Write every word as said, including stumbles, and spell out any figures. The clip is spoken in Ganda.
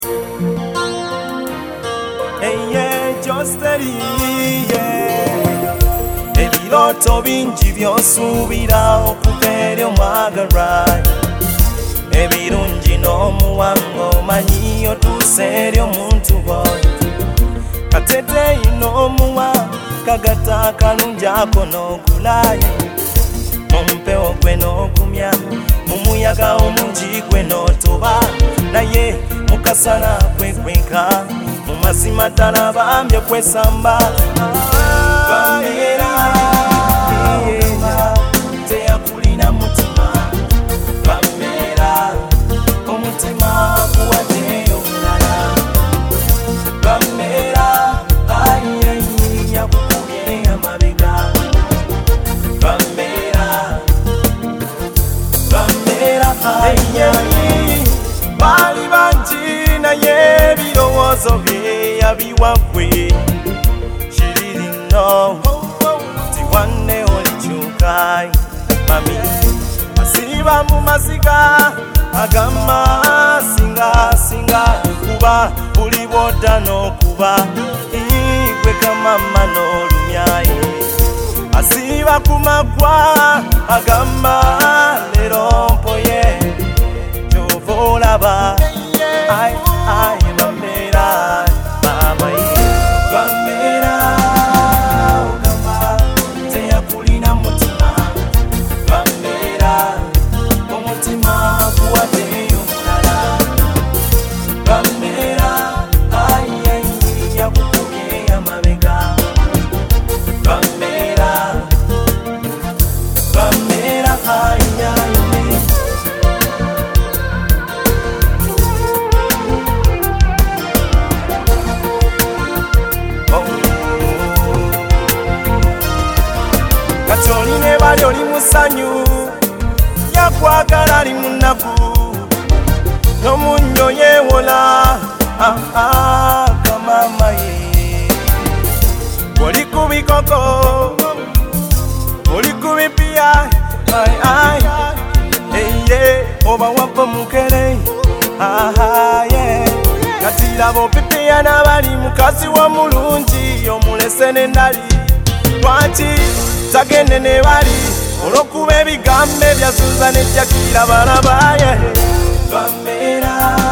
Hey yeah, just steady, yeah. Ebiroto bingi by'osuubira okubeera omwagala. Ebirungi n'omuwango omanyi otuuse eri omuntu bw'oli. Kateteeyi n'omuwa kagata akalungi ako n'okulayo. Mu mpewo gwe n'okumya, mu muyaga omungi gwe n'otoba. Naye mukasana kwekwenka, mu mazima ddala bambye kwesamba. Bambeera teyakulina mutima, bambeera omutima guwaddeyo omulala. Bambeera ayiyeyi yakukubye amabega. Bambeera bambeera ayiyeyi bali bangi naye ebirowoozo bye yabiwagwe. No, tiwane olikyuka mami asiba mu masiga agama singa singa kuba buli bwodda n'okuba igwe kamama n'olumyayi asiba ku magwa agama lero mpoye kyova olaba ai ai bambeera mamayi bambeera Oline bali oli musanyu yakwagala ali munaku n'omunyo yewola ah, ah, kamama ye oli ku bikoko oli ku bipya ai ai eye oba wappa mukere ah, ah, yeah. Kati labo pipiya n'abali mukazi w'omulungi omulese n'endali lwaki tagende ne bali olw'okuba ebigambo ebyasuuza n'ejjakira bana baye. Bambeera